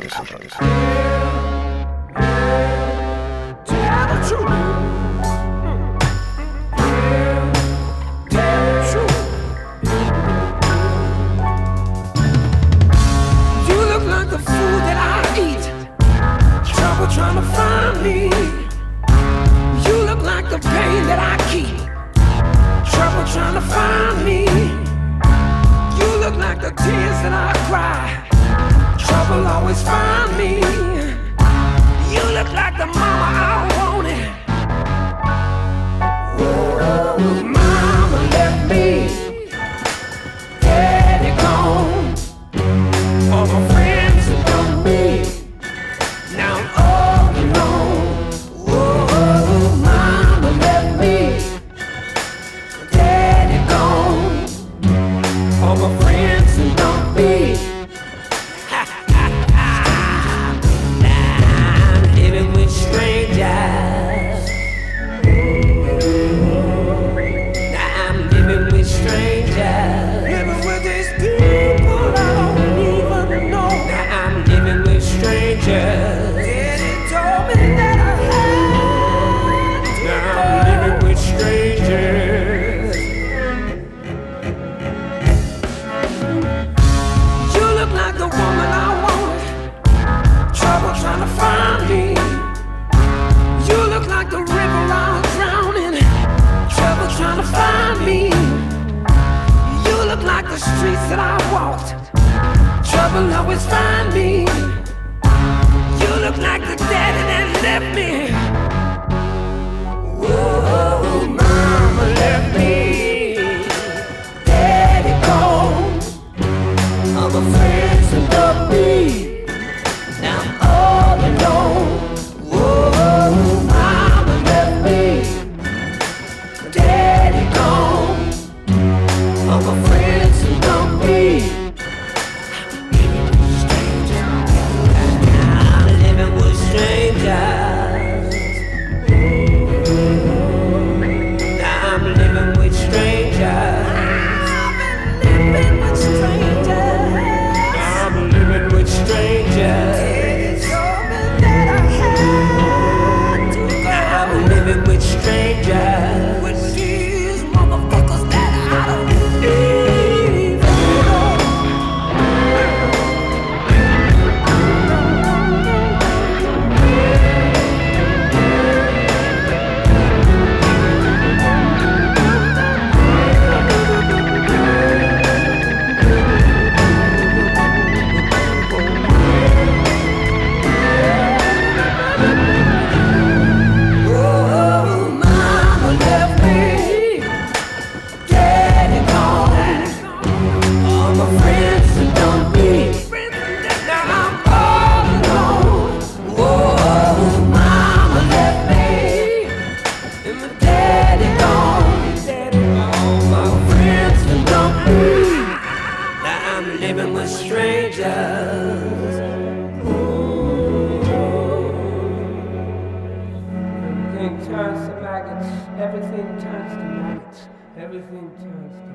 Tell the truth. Tell the truth. You look like the food that I eat. Trouble trying to find me. You look like the pain that I keep. Trouble trying to find me. You look like the tears that I cry. Trouble always find me. You look like the mama I wanted. Whoa, mama left me. Daddy gone. All my friends are done me. Now I'm all alone. Whoa, mama left me. Daddy gone. All my friends are done me. Trying to find me. You look like the river I was drowning. Trouble trying to find me. You look like the streets that I walked. Trouble always find me. You look like the daddy that left me. Whoa, mama left me. Daddy gone. All my friends that love me. Now I'm all alone. Whoa, mama left me. Daddy gone. All my friends who love me. I'm living with strangers. Now I'm living with strangers. I've been living with strangers. I'm living with strangers. With strangers, with these motherfuckers that I don't even know. Living with strangers. Everything turns to maggots. Everything turns to maggots. Everything turns to